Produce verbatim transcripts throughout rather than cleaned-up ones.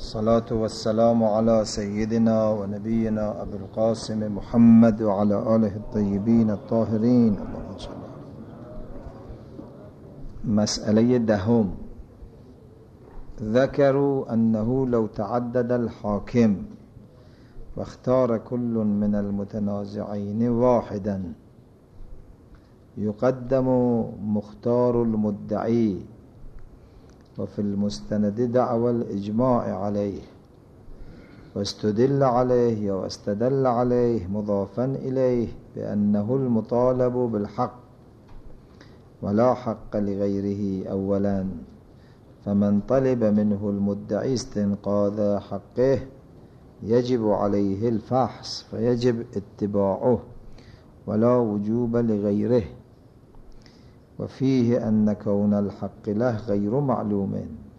الصلاة والسلام على سيدنا ونبينا أبي القاسم محمد وعلى آله الطيبين الطاهرين. اللهم صل على مسألة دهم. ذكروا أنه لو تعدد الحاكم واختار كل من المتنازعين واحدا يقدم مختار المدعي، وفي المستند دعوى الإجماع عليه، واستدل عليه واستدل عليه مضافا إليه بأنه المطالب بالحق ولا حق لغيره أولا، فمن طلب منه المدعي استنقاذ حقه يجب عليه الفحص فيجب اتباعه ولا وجوب لغيره، وفيه أن كون الحق له غير معلوم،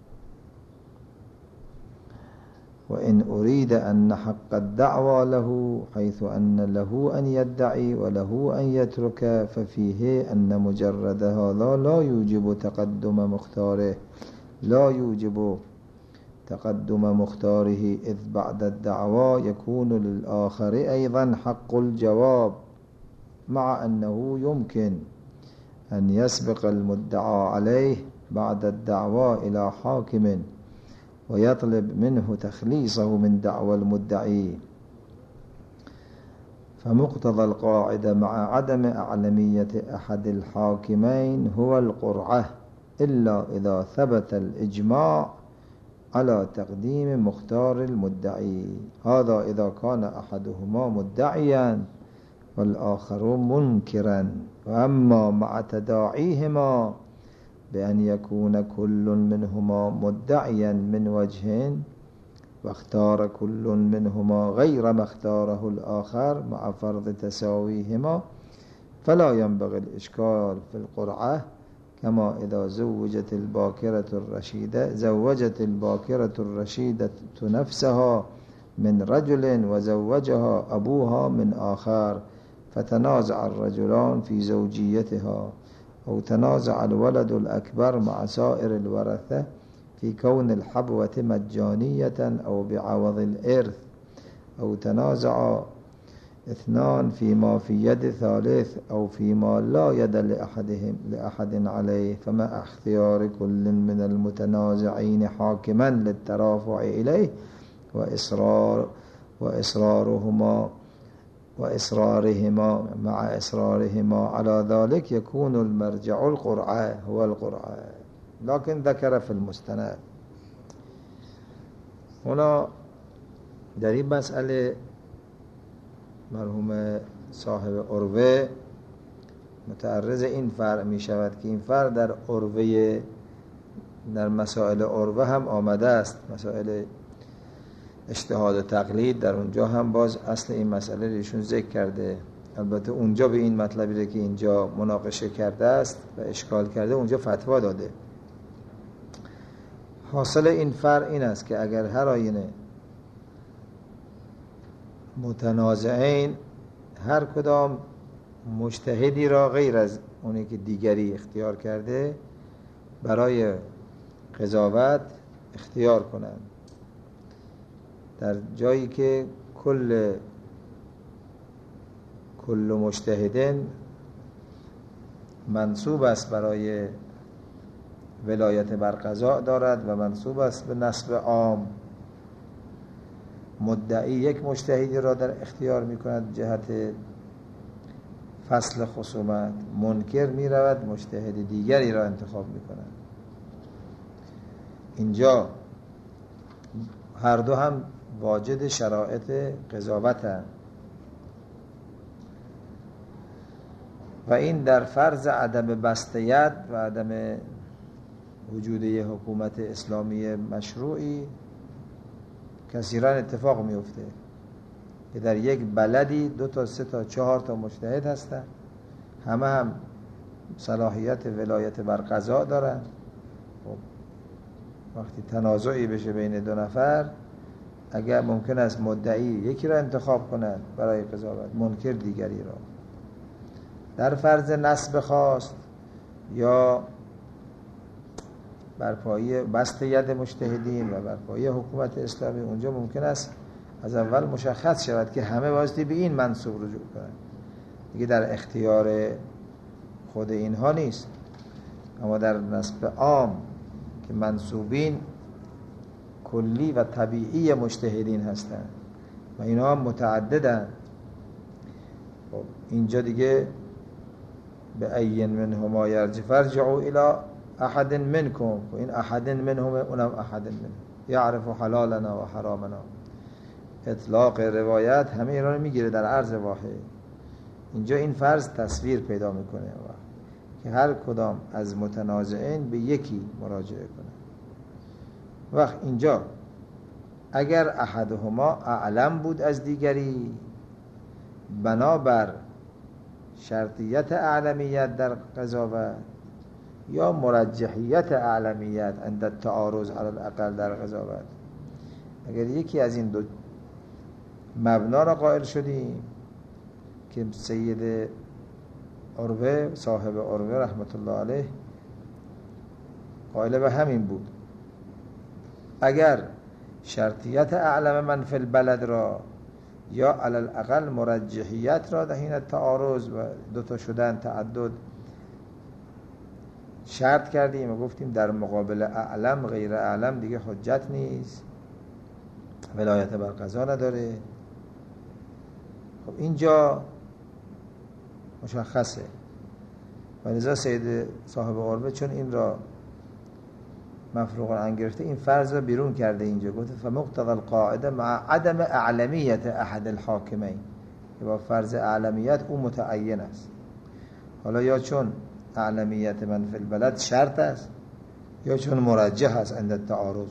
وإن أريد أن حق الدعوى له حيث أن له أن يدعي وله أن يترك، ففيه أن مجرد هذا لا يوجب تقدم مختاره لا يوجب تقدم مختاره إذ بعد الدعوى يكون للآخر أيضا حق الجواب، مع أنه يمكن أن يسبق المدعى عليه بعد الدعوى إلى حاكم ويطلب منه تخليصه من دعوى المدعي. فمقتضى القاعدة مع عدم أعلمية أحد الحاكمين هو القرعة، إلا إذا ثبت الإجماع على تقديم مختار المدعي، هذا إذا كان أحدهما مدعيا والآخر منكرا. وأما مع تداعيهما بأن يكون كل منهما مدعيا من وجه واختار كل منهما غير ما اختاره الآخر مع فرض تساويهما، فلا ينبغي الإشكال في القرعة، كما إذا زوجت الباكرة الرشيدة زوجت الباكرة الرشيدة نفسها من رجل وزوجها أبوها من آخر، فتنازع الرجلان في زوجيتها، أو تنازع الولد الأكبر مع سائر الورثة في كون الحبوة مجانية أو بعوض الإرث، أو تنازع اثنان فيما في يد ثالث أو فيما لا يد لأحدهم لأحد عليه، فمع اختيار كل من المتنازعين حاكما للترافع إليه وإصرار وإصرارهما وإصرارهما مع إصرارهما على ذلك يكون المرجع القرعة هو القرعة. لكن ذكر في المستند هنا در این مسئله مرحوم صاحب عروه متعرض این فرع می شود که این فرع در عروه در مسائل عروه هم آمده است، مسائل اجتهاد و تقلید، در اونجا هم باز اصل این مسئله ایشون ذکر کرده. البته اونجا به این مطلبی که اینجا مناقشه کرده است و اشکال کرده اونجا فتوا داده. حاصل این فرع این است که اگر هر آینه متنازعین هر کدام مجتهدی را غیر از اونی که دیگری اختیار کرده برای قضاوت اختیار کنند، در جایی که کل کل مجتهدین منصوب است برای ولایت بر قضا دارد و منصوب است به نصب عام. مدعی یک مجتهدی را در اختیار می کند جهت فصل خصومت، منکر می رود مجتهد دیگری را انتخاب می کند. اینجا هر دو هم واجد شرایط قضاوت هست و این در فرض عدم بستیت و عدم وجود یک حکومت اسلامی مشروعی کثیرا اتفاق میفته که در یک بلدی دو تا سه تا چهار تا مجتهد هستن، همه هم صلاحیت ولایت بر قضا دارن. وقتی تنازعی بشه بین دو نفر، اگر ممکن است مدعی یکی را انتخاب کند برای قضاوت، منکر دیگری را. در فرض نسب خواست یا برپایی بسط ید مجتهدین و برپایی حکومت اسلامی، اونجا ممکن است از اول مشخص شود که همه بایستی به این منصوب رجوع کنند، دیگه در اختیار خود اینها نیست. اما در نسب عام که منصوبین کلی و طبیعی مجتهدین هستند و اینها هم متعددن، خب اینجا دیگه به این منهما یرجع فرجعوا الی احد منکم، و این احد منهم اونم احد منهم یعرف حلالنا و حرامنا. اطلاق روایت همه اینا رو میگیره در عرض واحد. اینجا این فرض تصویر پیدا میکنه که هر کدام از متنازعین به یکی مراجعه کنه. وقت اینجا اگر احدهما اعلم بود از دیگری، بنابر شرطیت اعلمیت در قضاوت یا مرجحیت اعلمیت عند التعارض علی الاقل در قضاوت، اگر یکی از این دو مبنا را قائل شدیم که سید عروه صاحب عروه رحمت الله علیه قائل به همین بود، اگر شرطیت اعلم من فی البلد را یا علی الاقل مرجحیت را در حین تعارض و دوتا شدن تعدد شرط کردیم و گفتیم در مقابل اعلم غیر اعلم دیگه حجت نیست، ولایت بر قضا نداره. خب اینجا مشخصه و لذا سید صاحب عروه چون این را مفروغ عن گرفته، این فرض را بیرون کرده. اینجا گفته فمقتضی القاعده مع عدم اعلمیت احد الحاکمین، که با فرض اعلمیت او متعین است. حالا یا چون اعلمیت من فی البلد شرط است یا چون مرجح است عند التعارض.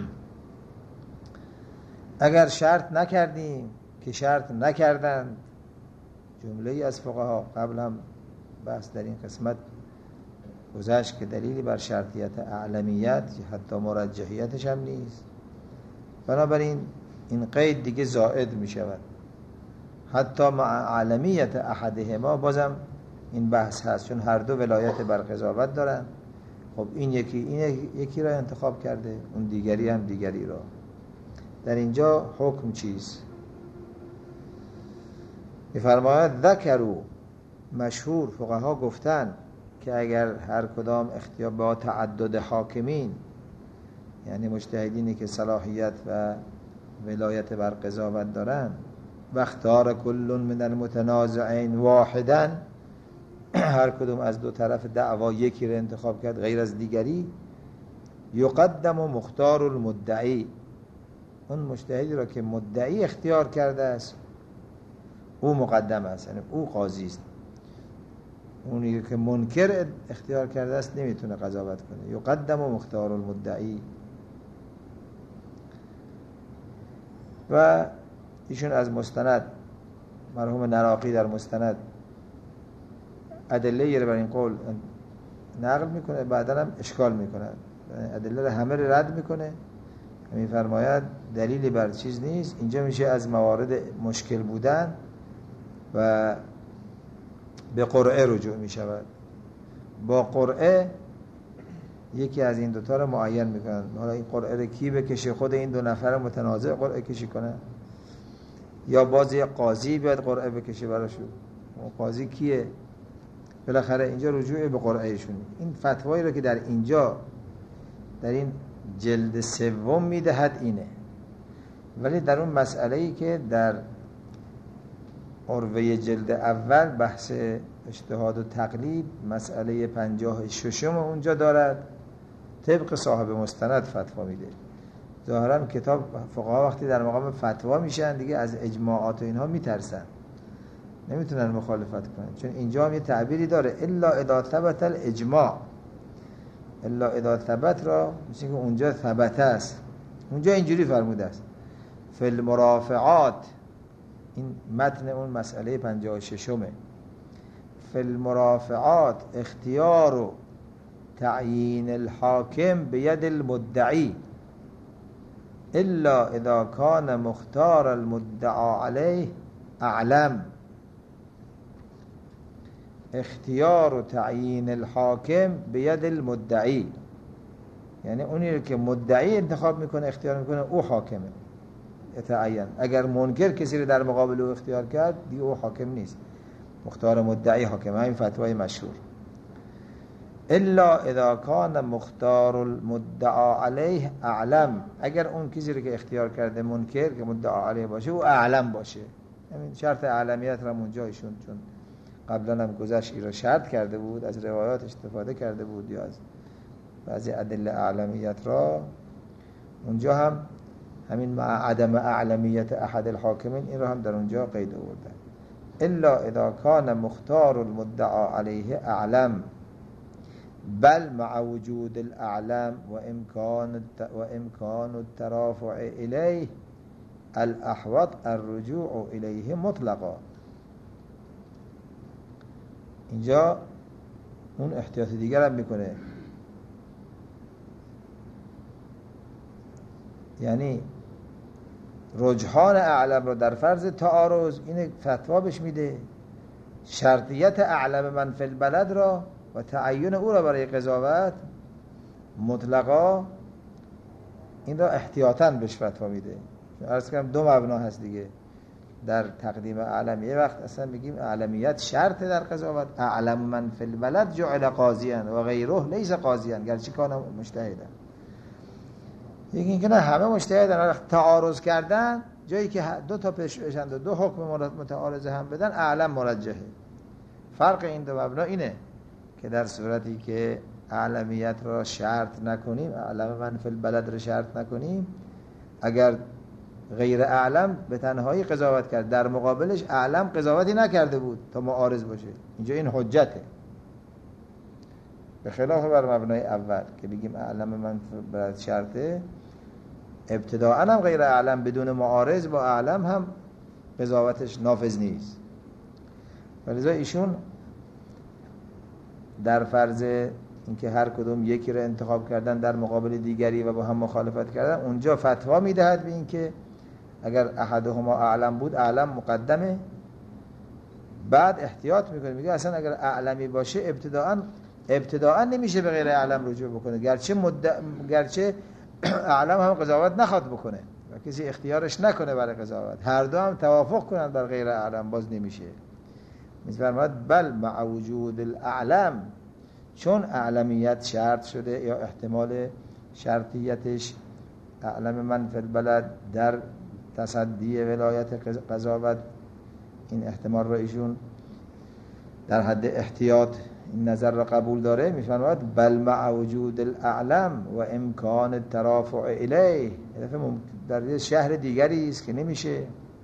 اگر شرط نکردیم که شرط نکردند، جمله ای از فقها قبل هم بحث در این قسمت گذشت که دلیلی بر شرطیت اعلمیت حتی مرجحیتش هم نیست، بنابراین این قید دیگه زائد می شود. حتی مع اعلمیت احدهما بازم این بحث هست، چون هر دو ولایت بر قضاوت دارن. خب این یکی این یکی را انتخاب کرده، اون دیگری هم دیگری را. در اینجا حکم چیست؟ می‌فرماید ذکروا، مشهور فقها گفتن که اگر هر کدام اختیار با تعدد حاکمین، یعنی مجتهدینی که صلاحیت و ولایت بر قضاوت دارن، و اختار کل من المتنازعین واحدا، هر کدوم از دو طرف دعوا یکی را انتخاب کرد غیر از دیگری، یقدم و مختار المدعی، اون مجتهدی را که مدعی اختیار کرده است او مقدم است، یعنی او قاضی است. اونی که منکر اختیار کرده است نمیتونه قضاوت کنه. یقدم و مختار المدعی. و ایشون از مستند مرحوم نراقی در مستند ادله رو بر این قول نقل میکنه، بعدا هم اشکال میکنه، ادله رو همه رو رد میکنه، میفرماید دلیلی بر چیز نیست. اینجا میشه از موارد مشکل بودن و به قرعه رجوع میشود. با قرعه یکی از این دوتا رو معین میکنن. حالا این قرعه رو کی بکشه؟ خود این دو نفر متنازع قرعه کشی کنه یا باز یه قاضی بیاد قرعه بکشه براشون؟ اون قاضی کیه؟ بالاخره اینجا رجوع به قرعهشون. این فتوایی رو که در اینجا در این جلد سوم میدهد اینه، ولی در اون مسئله‌ای که در عروه جلد اول بحث اجتهاد و تقلید مسئله پنجاه ششم اونجا دارد، طبق صاحب مستند فتوا میده. ظاهرا کتاب فقها وقتی در مقام فتوا میشن دیگه از اجماعات و اینها میترسن، نمیتونن مخالفت کنن، چون اینجا هم یه تعبیری داره الا اذا ثبت الاجماع. الا اذا ثبت را میشه که اونجا ثبت است، اونجا اینجوری فرموده است فی المرافعات. این متن اون مسئله پنجاه و ششمه. فی المرافعات اختیار و تعیین الحاکم بید المدعی الا اذا کان مختار المدعا علیه اعلم. اختیار و تعیین الحاکم بید المدعی، یعنی اونی که مدعی انتخاب میکنه اختیار میکنه او حاکمه اتعین. اگر منکر کسی رو در مقابل او اختیار کرد دیگه او حاکم نیست، مختار مدعی حاکمه. همین فتوای مشهور. الا اذا کان مختار المدعا علیه اعلم، اگر اون کسی رو که اختیار کرده منکر که مدعا علیه باشه او اعلم باشه. همین شرط اعلمیت را اونجا ایشون چون قبلا هم گذشت این را شرط کرده بود، از روایات استفاده کرده بود یا از بعضی ادله اعلمیت را، اونجا هم همین مع عدم اعلمیت احد الحاکمین این را هم در اونجا قید آورده. الا اذا کان مختار المدعا علیه اعلم بل مع وجود الاعلم و امکان و امکان الترافع الیه الاحوط الرجوع الیه مطلقا. اینجا اون احتیاط دیگر هم میکنه، یعنی رجحان اعلم رو در فرض تعارض این فتوا بهش میده، شرطیت اعلم من فی البلد را و تعین او را برای قضاوت مطلقا این را احتیاطاً بهش فتوا میده. عرض کردم دو مبنا هست دیگه در تقدیم اعلم. یه وقت اصلا بگیم اعلمیت شرط در قضاوت، اعلم من فی البلد جعل قاضیاً و غیره لیس قاضیاً گرچه کان مجتهدن. یکی اینکه نه همه مجتهدن، تعارض کردن جایی که دو تا پیش بشن و دو حکم متعارض هم بدن اعلم مرجحه. فرق این دو مبنا اینه که در صورتی که اعلمیت را شرط نکنیم، اعلم من فی البلد را شرط نکنیم، اگر غیر اعلم به تنهایی قضاوت کرد در مقابلش اعلم قضاوتی نکرده بود تا معارض باشه، اینجا این حجته، به خلاف بر مبنای اول که بگیم اعلم من فی البلد شرطه، ابتداءً هم غیر اعلم بدون معارض با اعلم هم قضاوتش نافذ نیست. ولذا ایشون در فرض اینکه هر کدوم یکی را انتخاب کردن در مقابل دیگری و با هم مخالفت کردن، اونجا فتوا میدهد به اینکه اگر احدهما اعلم بود اعلم مقدمه، بعد احتیاط میکنه میگه اصلا اگر اعلمی باشه ابتداءً ابتداءً نمیشه به غیر اعلم رجوع بکنه، گرچه مد... گرچه اعلم هم قضاوت نخواد بکنه و کسی اختیارش نکنه برای قضاوت، هر دو هم توافق کنن بر غیر اعلم باز نمیشه. میفرماید بل مع وجود الاعلم، چون اعلمیت شرط شده یا احتمال شرطیتش اعلم من فی البلد در تصدی ولایت قضاوت، این احتمال را ایشون در حد احتیاط این نظر را قبول داره. میفرماید بل مع وجود الاعلم و امکان الترافع الیه، در یه شهر دیگری است که نمیشه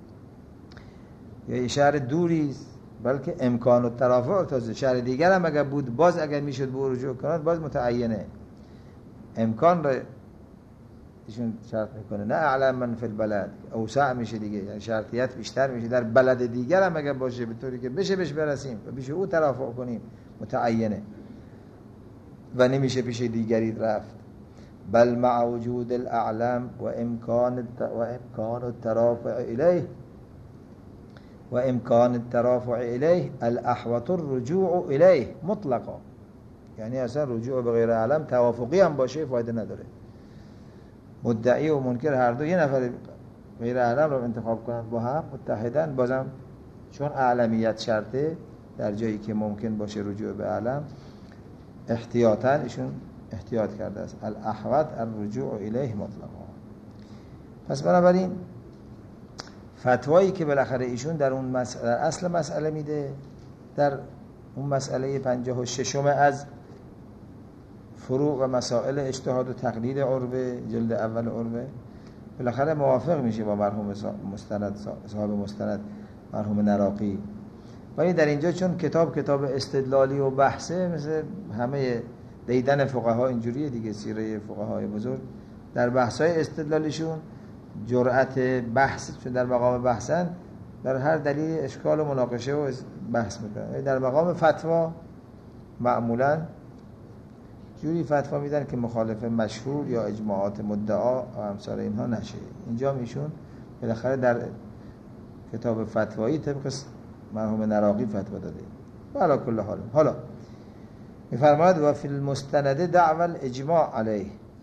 یا یه شهر دوری است، بلکه امکان الترافع تازه شهر دیگر هم اگر بود باز اگر میشد به رجوع کنند باز متعینه، امکان را ایشون شرط میکنه، نه اعلم من فی البلد اوسع میشه دیگه، یعنی شرطیت بیشتر میشه در بلد دیگر هم اگر باشه به طوری که بشه بهش برسیم و بشه او ترافع کنیم متعینه و نمیشه پیش دیگری رفت. بل مع وجود الاعلم و امکان و امکان الترافع الیه و امکان الترافع الیه الاحوط الرجوع الیه مطلقا، یعنی اصلا رجوع به غیر اعلم توافقی هم باشه فایده نداره، مدعی و منکر هر دو یه نفر غیر اعلم رو انتخاب کنند با هم متحدن، بازم چون اعلمیت شرطه در جایی که ممکن باشه رجوع به اعلم احتیاطاً ایشون احتیاط کرده است، الاحوط الرجوع الیه مطلقا. پس بنابراین فتوایی که بالاخره ایشون در اون مسئله در اصل مسئله میده، در اون مسئله پنجاه و ششم از فروع و مسائل اجتهاد و تقلید عروه جلد اول عروه، بالاخره موافق میشه با مرحوم مستند صاحب مستند مرحوم نراقی. ولی در اینجا چون کتاب کتاب استدلالی و بحثه، مثل همه دیدن فقها اینجوریه دیگه، سیره فقهای بزرگ در بحث‌های استدلالیشون جرأت بحث، چون در مقام بحثن در هر دلیل اشکال و مناقشه و بحث میکنن، در مقام فتوا معمولاً جوری فتوا میدن که مخالف مشهور یا اجماعات مدعا و امثال اینها نشه. اینجا میشون بالاخره در کتاب فتوایی طبق مرحوم نراقی فتوا داده. و علی کل حال حالا میفرماید و فی المستند دعوى الاجماع علیه،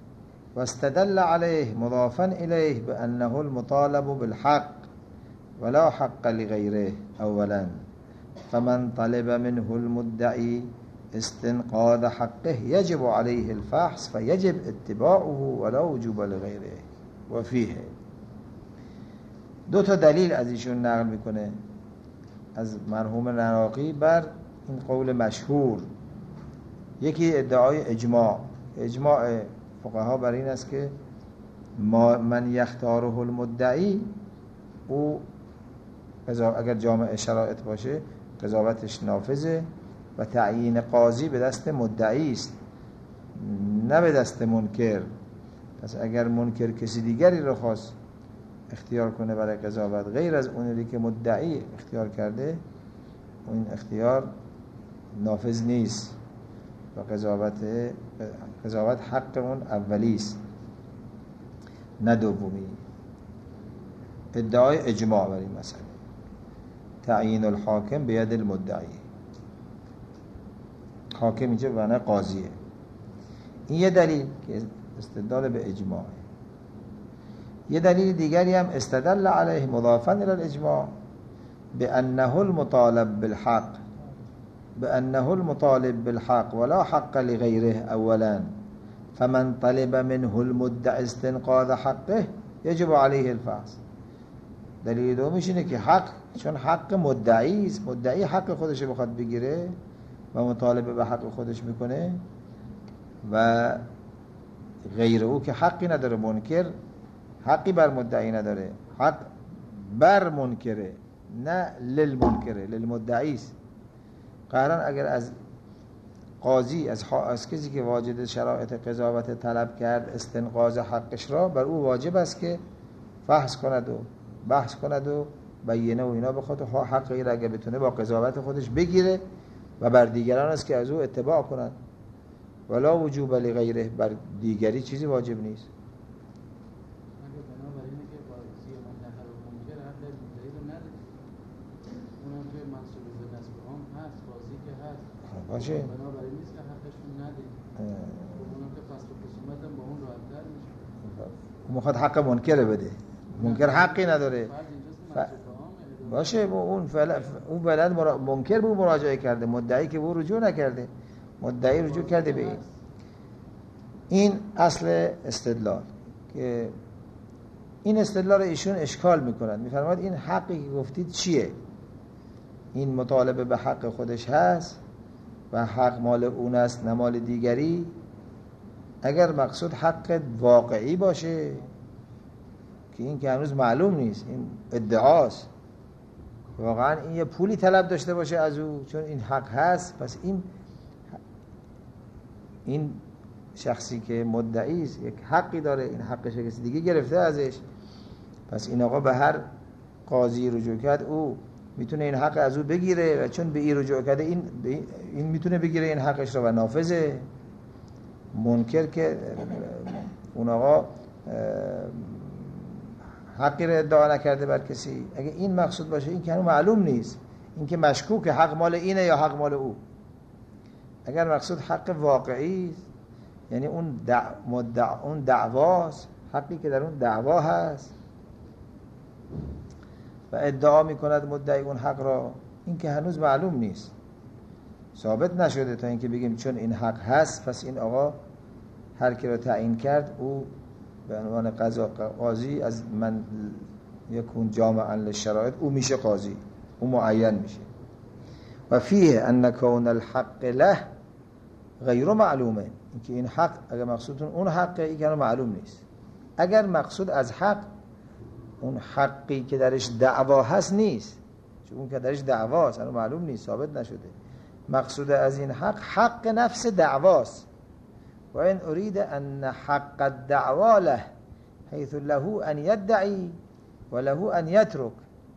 واستدل عليه مضافا إليه بأنه المطالب بالحق ولا حق لغيره أولا، فمن طلب منه المدعي استنقاذ حقه يجب عليه الفحص فيجب اتباعه ولا وجوب لغيره. و فیه دو تا دلیل از ایشون نقل میکنه از مرحوم نراقی بر این قول مشهور. یکی ادعای اجماع. اجماع فقها بر این است که ما من یختاره المدعی، او اگر جامع شرایط باشه قضاوتش نافذه و تعیین قاضی به دست مدعی است نه به دست منکر. پس اگر منکر کسی دیگری رو خواست اختیار کنه برای قضاوت غیر از اونی که مدعی اختیار کرده، اون اختیار نافذ نیست و قضاوت قضاوت حق اون اولی است نه دومی. ادعای اجماع بر این مسئله، تعیین الحاکم به ید المدعی، حاکم اینجا به معنی قاضیه. این یه دلیل که استدلال به اجماع. یه دلیل دیگری هم استدل علیه مضافا الى الاجماع بانه المطالب بالحق بانه المطالب بالحق ولا حق لغیره اولا، فمن طلب منه المدعی استنقاذ حقه یجب علیه الفحص. دلیل دومیش اینه که حق، چون حق مدعی است، مدعی حق خودش بخواد بگیره و مطالبه به حق خودش میکنه و غیر او که حقی نداره، منکر حقی بر مدعی نداره، حق بر منکره نه للمنکره، للمدعی است. قهران اگر از قاضی از, از کسی که واجد شرایط قضاوت طلب کرد استنقاذ حقش را، بر او واجب است که فحص کند و بحث کند و بیانه و اینا بخواد و حق غیر اگر بتونه با قضاوت خودش بگیره و بر دیگران است که از او اتباع کنند. ولا وجوب لغیره، بر دیگری چیزی واجب نیست. باشه بنابراین نیست که حقشون ندیم. اونم که فصل خصومت هم با اون راحت‌تر میشه. اون میخواد حق منکر بده، منکر حقی نداره. ف... باشه اون فعلا اون بلد مرا... منکر به مراجعه کرده، مدعی که او رجوع نکرده، مدعی رجوع کرده به این. این اصل استدلال که این استدلال ایشون اشکال میکنند. میفرماید این حقی که گفتید چیه؟ این مطالبه به حق خودش هست و حق مال اون است نه مال دیگری. اگر مقصود حق واقعی باشه که این که هنوز معلوم نیست، این ادعاست، واقعا این یه پولی طلب داشته باشه از او چون این حق هست، پس این این شخصی که مدعی است یک حقی داره، این حقش کسی دیگه گرفته ازش، پس این آقا به هر قاضی رجوع کرد او میتونه این حق از او بگیره و چون به این رجوع کرده این این میتونه بگیره این حقش رو و نافذه. منکر که اون آقا حقی رو ادعا نکرده بر کسی، اگه این مقصود باشه این که هنوز معلوم نیست، این که مشکوک حق مال اینه یا حق مال او. اگر مقصود حق واقعی یعنی اون دع... مدع... اون دعواست، حقی که در اون دعوا هست و ادعا میکند مدعی اون حق را، این که هنوز معلوم نیست، ثابت نشده تا اینکه بگیم چون این حق هست پس این آقا هر کی را تعیین کرد او به عنوان قضا قاضی از من یکون جامعا للشرایط او میشه قاضی، او معین میشه. و فیه ان کون الحق له غیر معلومه، اینکه این حق اگر مقصودتون اون حقه این که معلوم نیست. اگر مقصود از حق اون حقی که درش دعوا هست نیست، چون اون که درش دعواست اون معلوم نیست، ثابت نشده، مقصود از این حق حق نفس دعواست. و این اريد ان حق الدعوا له حيث له ان يدعي وله ان يترك،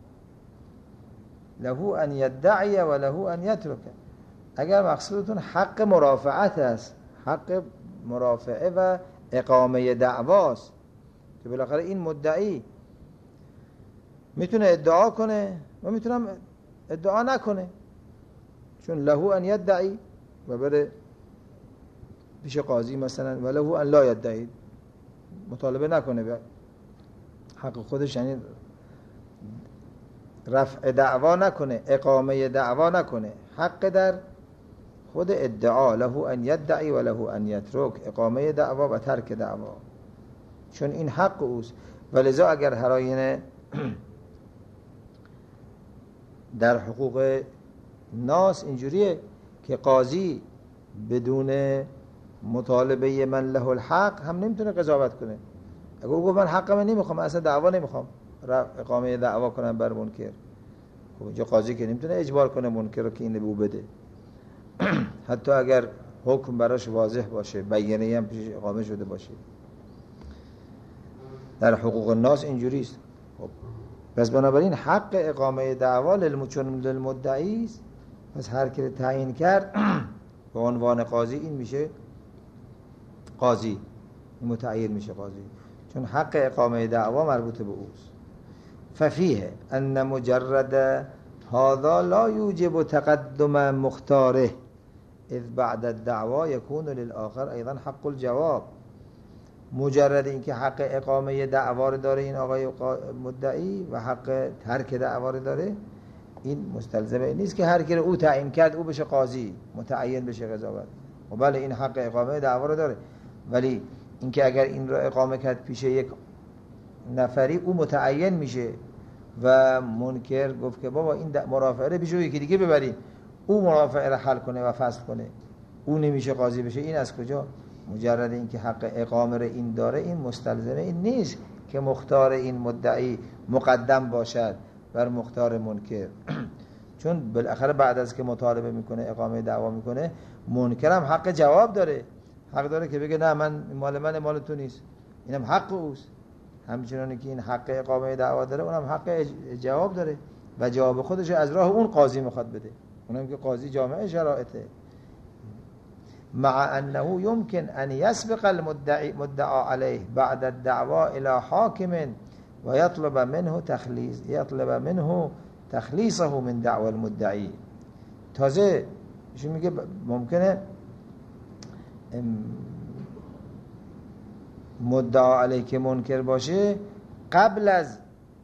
له ان يدعي وله ان يترك. اگر مقصودتون حق مرافعت است، حق مرافعه و اقامه دعواست که بالاخره این مدعی میتونه ادعا کنه و میتونم ادعا نکنه، چون له ان يدعي و بره پیش قاضی مثلا و له ان لا يدعي، مطالبه نکنه حق خودش، یعنی رفع دعوا نکنه، اقامه دعوا نکنه، حق در خود ادعا، له ان یدعی و له ان یترک، اقامه دعوا و ترک دعوا، چون این حق اوست. ولذا اگر هر آینه در حقوق ناس اینجوریه که قاضی بدون مطالبه من له الحق هم نمیتونه قضاوت کنه. اگه او گفت من حقم نمیخوام، اصلا دعوا نمیخوام، اقامه دعوا کنم بر منکر، خب اینجا قاضی که نمیتونه اجبار کنه منکر رو که این به او بده. حتی اگر حکم براش واضح باشه، بیانیه هم پیش اقامه شده باشه. در حقوق الناس اینجوری است. خب پس بنابراین حق اقامه دعوا للمچون للمدعی است. پس هر کی تعیین کرد به عنوان قاضی این میشه قاضی، متعین میشه قاضی، چون حق اقامه دعوا مربوط به اوست. ففیه ان مجرد هذا لا یوجب تقدم مختاره اذ بعد الدعوا يكون للآخر ایضا حق الجواب. مجرد اینکه حق اقامه دعوا رو داره این آقای مدعی و حق ترک دعوا رو داره، این مستلزمه نیست که هر کی رو او تعیین کرد او بشه قاضی، متعین بشه قضاوت. و بله این حق اقامه دعوا رو داره، ولی اینکه اگر این رو اقامه کرد پیش یک نفری او متعین میشه و منکر گفت که بابا این مرافعه رو پیش یکی دیگه ببرین، او مرافعه رو حل کنه و فصل کنه، او نمیشه قاضی بشه. این از کجا؟ مجرد اینکه حق اقامه رو این داره این مستلزمه این نیست که مختار این مدعی مقدم باشد بر مختار منکر. چون بالاخره بعد از که مطالبه میکنه اقامه دعوا میکنه، منکر هم حق جواب داره، حق داره که بگه نه من مال من مال تو نیست، اینم حق اوست. همچنانه که این حق اقامه دعوا داره اونم حق جواب داره و جواب خودش از راه اون قاضی میخواد بده، اونم که قاضی جامعه شرایطه. مع انه يمكن ان يسبق المدعي مدعى عليه بعد الدعوى الى حاكم ويطلب منه تخليص يطلب منه تخليصه من دعوى المدعي. تازه چی میگه؟ ممکنه مدعا علیه که منکر باشه قبل از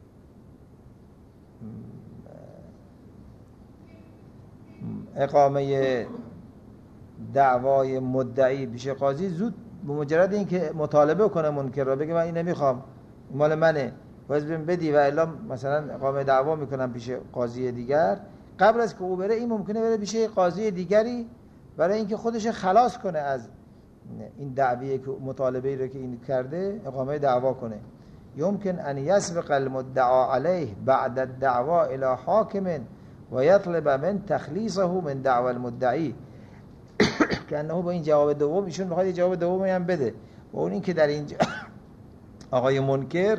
اقامه دعوای مدعی پیش قاضی زود به مجرد اینکه مطالبه کنه منکر رو، بگه من این نمیخوام مال منه باید بهم بدی و الا مثلا اقامه دعوا میکنم پیش قاضی دیگر، قبل از که او بره این ممکنه بره پیش قاضی دیگری برای اینکه خودش خلاص کنه از این دعویه که مطالبه رو که این کرده اقامه دعوا کنه. يمكن ان يسبق المدعى عليه بعد الدعوى الى حاكم ويطلب من تخليصه من دعوى المدعي. که انه با این جواب دوم ایشون میخواد یه جواب دومی هم بده و اون این که در اینجا آقای منکر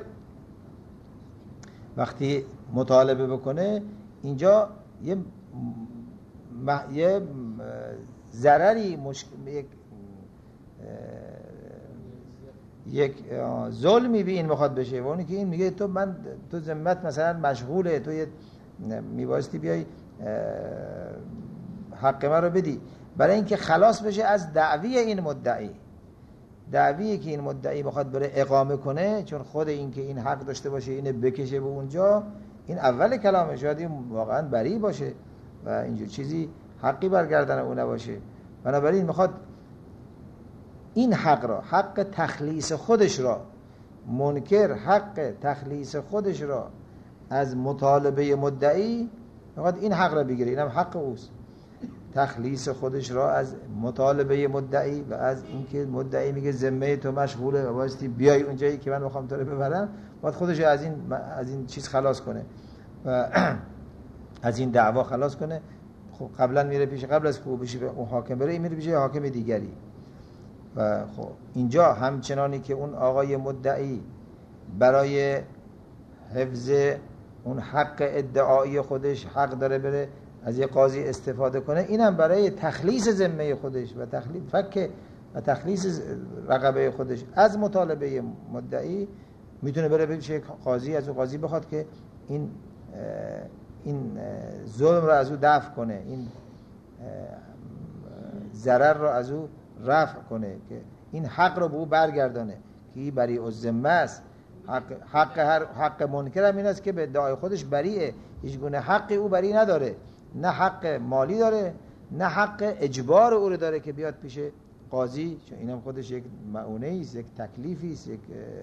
وقتی مطالبه بکنه اینجا یه م... یه ضرری مشک... یک یک ظلمی به این میخواد بشه و اونی که این میگه تو من تو ذمت مثلا مشغوله، تو یه میبایستی بیای حق من رو بدی، برای اینکه خلاص بشه از دعوی این مدعی، دعویی که این مدعی میخواد بره اقامه کنه، چون خود این که این حق داشته باشه اینه بکشه به اونجا، این اول کلامه، شاید این واقعا بری باشه و اینجور چیزی حقی برگردن اون نباشه. بنابراین میخواد این حق را، حق تخلیص خودش را، منکر حق تخلیص خودش را از مطالبه مدعی میخواد این حق را بگیره، اینم حق اوست، تخلیص خودش را از مطالبه مدعی و از اینکه مدعی میگه ذمه تو مشغوله و واسطی بیای اونجایی که من میخوام تو رو ببرم، باید خودش از این از این چیز خلاص کنه و از این دعوا خلاص کنه. خب قبلا میره پیش، قبل از که او بشه اون حاکم بره، این میره پیش حاکم دیگری. و خب اینجا همچنانی که اون آقای مدعی برای حفظ اون حق ادعایی خودش حق داره بره از یه قاضی استفاده کنه، اینم برای تخلیص ذمه خودش و تخلیص فک و تخلیص رقبه خودش از مطالبه مدعی میتونه بره پیش قاضی، از اون قاضی بخواد که این این ظلم رو از او دفع کنه، این ضرر رو از او رفع کنه، که این حق رو به او برگردانه. که بریء الذمه است. حق حق هر حق منکر هم این است که به ادعای خودش بریئه، هیچ گونه حقی او بری نداره، نه حق مالی داره نه حق اجبار او رو داره که بیاد پیش قاضی، چون اینم خودش یک معونه است، یک تکلیفی است، یک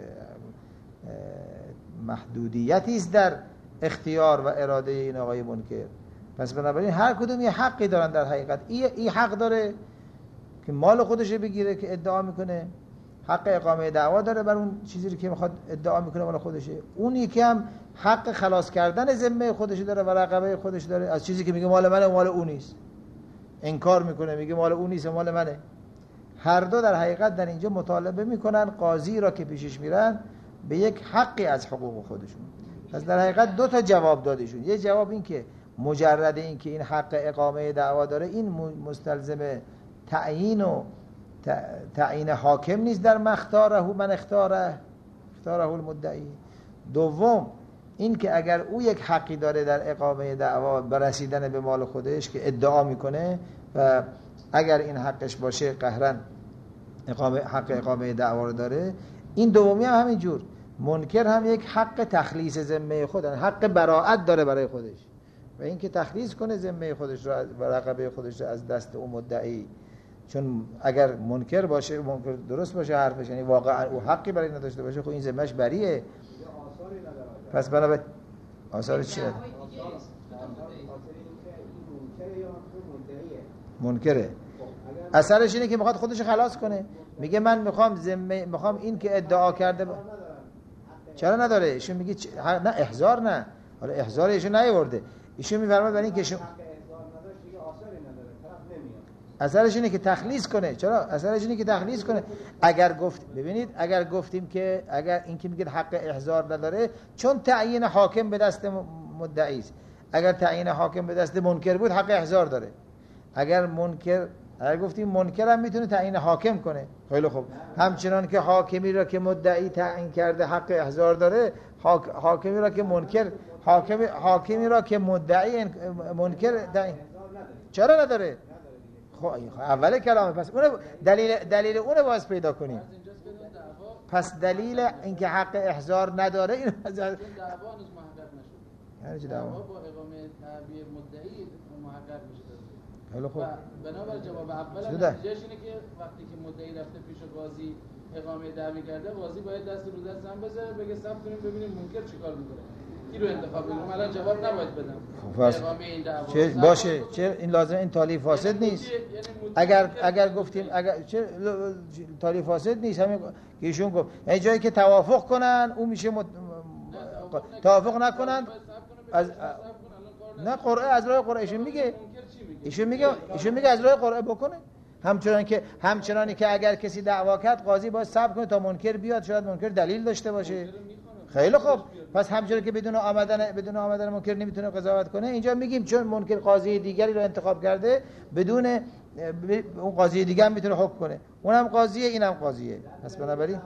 محدودیتی است در اختیار و اراده این آقای منکر. پس بنابراین هر کدوم یه حقی دارن در حقیقت. این ای حق داره که مال خودش بگیره که ادعا میکنه، حق اقامه دعوا داره بر اون چیزی که میخواد ادعا میکنه مال خودشه. اون یکی هم حق خلاص کردن ذمه خودش داره و رقبه خودش داره از چیزی که میگه مال منه و مال اون نیست، انکار میکنه میگه مال اون نیست و مال منه. هر دو در حقیقت در اینجا مطالبه میکنن قاضی را که پیشش میرن به یک حقی از حقوق خودشون. پس در حقیقت دو تا جواب دادشون. یه جواب این که مجرد این که این حق اقامه دعوا داره این مستلزم تعیین و تعیین حاکم نیست در مختاره من اختاره اختاره المدعی. دوم این که اگر او یک حقی داره در اقامه دعوا برسیدن به مال خودش که ادعا میکنه و اگر این حقش باشه قهرن اقامه حق اقامه دعوا رو داره، این دومی هم همین جور منکر هم یک حق تخلیص ذمه خود، حق براءت داره برای خودش و اینکه تخلیص کنه ذمه خودش رو و رقبه خودش رو از دست اون مدعی. چون اگر منکر باشه، منکر درست باشه حرفش، یعنی واقعا او حقی برای نداشته باشه، خب این ذمهش بریه. پس بنابراین آثار چی نداره؟ منکره. اثرش اینه که میخواد خودش خلاص کنه، میگه من میخوام ذمه میخوام این که ادعا کرده ب... چرا نداره؟ ایشون میگه چ... نه احضار نه، حالا احضار ایشون نیورده، ایشون میفرماید برای این که ایشون اثرش اینه که تخلیص کنه. چرا؟ اثرش اینه که تخلیص کنه. اگر گفت ببینید اگر گفتیم که اگر این که میگه حق احضار نداره چون تعیین حاکم به دست مدعی است، اگر تعیین حاکم به دست منکر بود حق احضار داره. اگر منکر اگر گفتیم منکر هم میتونه تعیین حاکم کنه، خیلی خوب، همچنان که حاکمی را که مدعی تعیین کرده حق احضار داره، حاکمی را که منکر حاکمی حاکمی را که مدعی منکر تعیین چرا نداره؟ خب اول کلامه. پس اون دلیل دلیل اون باز پیدا کنیم. پس دلیل اینکه حق احضار نداره این دعوا هنوز محقق نشد. یعنی چه دعوا؟ با اقامه تعبیر مدعی محقق میشه. خیلی خوب. بنابر جواب اول نتیجهش اینه که وقتی که مدعی رفته پیش قاضی اقامه دعوی کرده، قاضی باید دست رو دست هم بذاره بگه صبر کنیم ببینیم منکر چیکار میکنه. کی رو انتخاب کنیم؟ الان جواب نباید بدم. اقامه این دعوا چه باشه، چه این لازم این تالیف فاسد نیست. اگر اگر گفتیم اگر چه تالیف فاسد نیست، همین که ایشون گفت یعنی جایی که توافق کنن اون میشه مد... توافق نکنن از نه قرعه از راه قرعه ایشون میگه ایشون میگه ایشون میگه از راه قرعه بکنه. همچنان که همچنانی که اگر کسی دعوا کرد قاضی باید صبر کنه تا منکر بیاد، شاید منکر دلیل داشته باشه. خیلی خوب. پس همچنان که بدون آمدن بدون آمدن منکر نمیتونه قضاوت کنه، اینجا میگیم چون منکر قاضی دیگری رو انتخاب کرده بدون اون قاضی دیگه هم میتونه حکم کنه، اونم قاضیه اینم قاضیه. پس بنابراین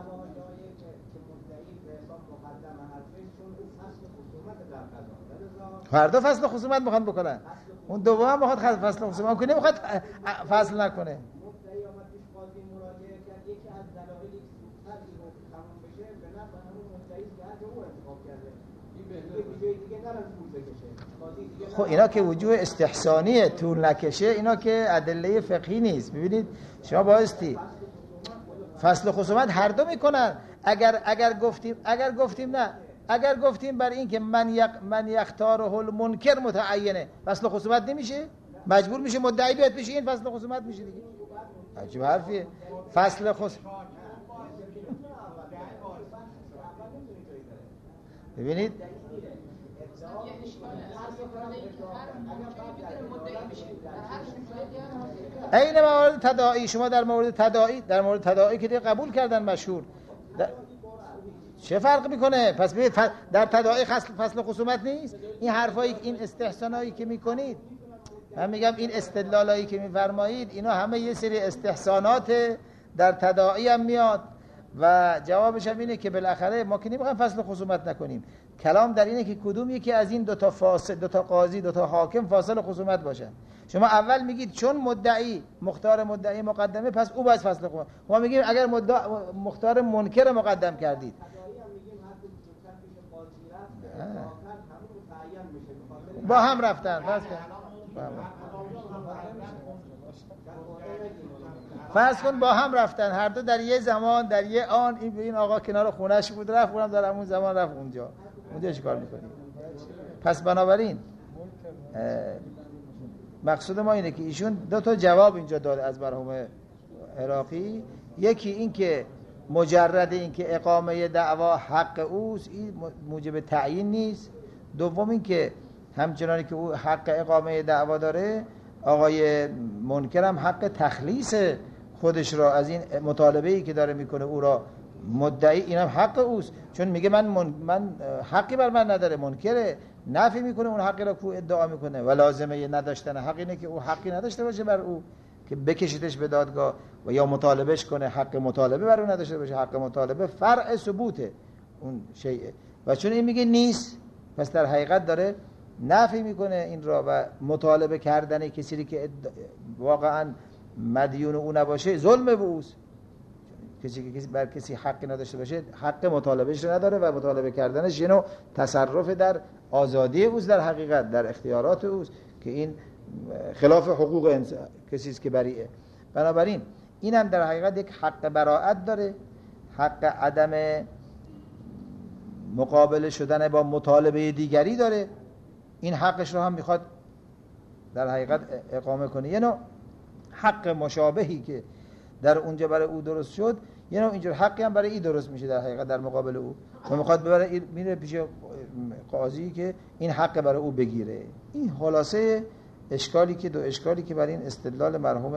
هر دو فصل خصومت میخوان بکنن. اون دوم هم میخواد فصل خصومت، اون که نمیخواد فصل نکنه. خب اینا که وجوه استحسانیه، طول نکشه، اینا که ادله فقهی نیست. ببینید شما بایستی فصل خصومت هر دو میکنن. اگر اگر گفتیم اگر گفتیم نه اگر گفتیم بر این که من یک من یختاره المنکر متعینه، فصل خصومت نمیشه، مجبور میشه مدعی بیاد پیش این فصل خصومت میشه دیگه. عجیب حرفیه. فصل خصومت ببینید این موارد تداعی، شما در مورد تداعی در مورد تداعی که دیگه قبول کردن مشهور در... چه فرق میکنه؟ پس ببینید در تداعی فصل فصل خصومت نیست. این حرفایی این استحسانایی که میکنید، من میگم این استدلالایی که میفرمایید اینا همه یه سری استحسانات در تداعی هم میاد. و جوابش هم اینه که بالاخره ما که نمیخوایم فصل خصومت نکنیم، کلام در اینه که کدوم یکی از این دو تا فاصل، دو تا قاضی، دو تا حاکم فاصل خصومت باشن. شما اول میگید چون مدعی مختار مدعی مقدمه پس او باید فصل خصومت. ما میگیم اگر مدعی مختار منکر مقدم کردید با هم رفتن فرض کن فرض کن با هم رفتن هر دو در یه زمان در یه آن، این این آقا کنار خونه‌اش بود رفت، اونم در همون زمان رفت اونجا، اونجا چیکار می‌کنی؟ پس بنابراین مقصود ما اینه که ایشون دو تا جواب اینجا داده از مرحوم عراقی. یکی این که مجرد این که اقامه دعوا حق اوست این موجب تعیین نیست. دوم این که همچنانی که او حق اقامه دعوا داره، آقای منکر هم حق تخلیص خودش را از این مطالبه‌ای که داره میکنه او را مدعی، اینم حق اوست، چون میگه من من, من حقی بر من نداره، منکره نفی میکنه اون حقی را که ادعا میکنه و لازمه نداشتن حق اینه که او حقی نداشته باشه بر او که بکشیدش به دادگاه و یا مطالبهش کنه، حق مطالبه بر او نداشته باشه. حق مطالبه فرع ثبوته اون شیء و چون این میگه نیست، پس در حقیقت داره نفی میکنه این را و مطالبه کردن کسی که واقعا مدیون او نباشه ظلم به اوست. کسی که کسی بر کسی حقی نداشته باشه حق مطالبهش نداره و مطالبه کردنش یه نوع تصرف در آزادی اوست، در حقیقت در اختیارات اوست که این خلاف حقوق انسان کسی است که بریئه. بنابراین این هم در حقیقت یک حق براءت داره، حق عدم مقابله شدن با مطالبه دیگری داره، این حقش رو هم میخواد در حقیقت اقامه کنه. یه نوع حق مشابهی که در اونجا برای او درست شد، یه نوع اینجور حقی هم برای این درست میشه در حقیقت در مقابل او و میخواد ببره میره پیش قاضی که این حق برای او بگیره. این خلاصه اشکالی که دو اشکالی که برای این استدلال مرحوم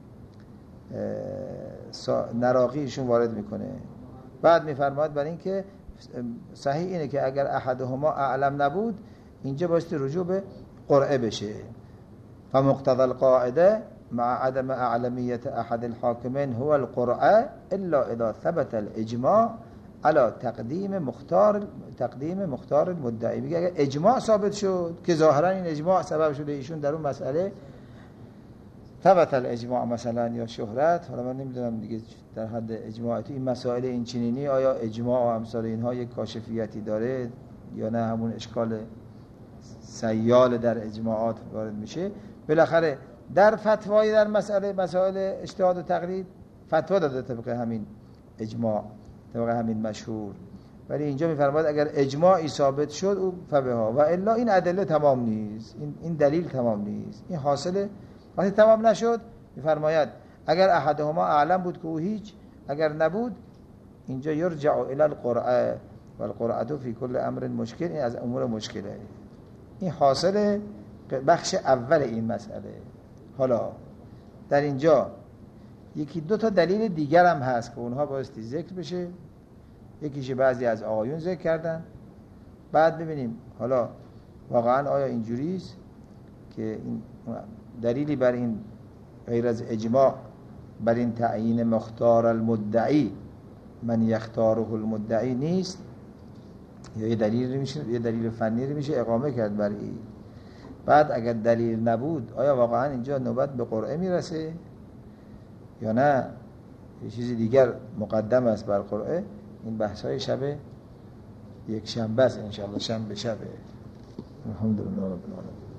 نراقیشون وارد میکنه. بعد میفرماد برای این که صحیح اینه که اگر احدهما اعلم نبود اینجا بایستی رجوع به قرعه بشه. فمقتضى القاعده مع عدم اعلمیت احد الحاکمین هو القرعه الا اذا ثبت الاجماع على تقدیم مختار تقدیم مختار المدعی. میگه اگر اجماع ثابت شد که ظاهرا این اجماع سبب شده ایشون در اون مسئله ثبت الاجماع مثلا یا شهرت، حالا من نمیدونم دیگه در حد اجماع تو این مسائل این چنینی آیا اجماع و امثال اینها یک کاشفیتی داره یا نه همون اشکال سیال در اجماعات وارد میشه. بالاخره در فتوای در مسئله مسائل اجتهاد و تقلید فتوا داده طبق همین اجماع، طبق همین مشهور. ولی اینجا میفرماید اگر اجماعی ثابت شد او فبها و الا این ادله تمام نیست، این این دلیل تمام نیست، این حاصله. وقتی تمام نشد میفرماید اگر احدهما اعلم بود که او هیچ، اگر نبود اینجا یرجع الی القرعه و القرعه فی کل امر مشکل، این از امور مشکله. این حاصل بخش اول این مسئله. حالا در اینجا یکی دو تا دلیل دیگر هم هست که اونها بایستی ذکر بشه. یکیش بعضی از آقایون ذکر کردن، بعد ببینیم حالا واقعا آیا اینجوری است که این دلیلی بر این غیر از اجماع بر این تعیین مختار المدعی من یختاره المدعی نیست، یا یه دلیل میشه یه دلیل فنی میشه اقامه کرد بر این. بعد اگر دلیل نبود آیا واقعا اینجا نوبت به قرعه میرسه یا نه یه چیزی دیگر مقدم است بر قرعه؟ این بحث های شب یک شنبه است ان شاء الله، شنبه شب. الحمدلله رب العالمین.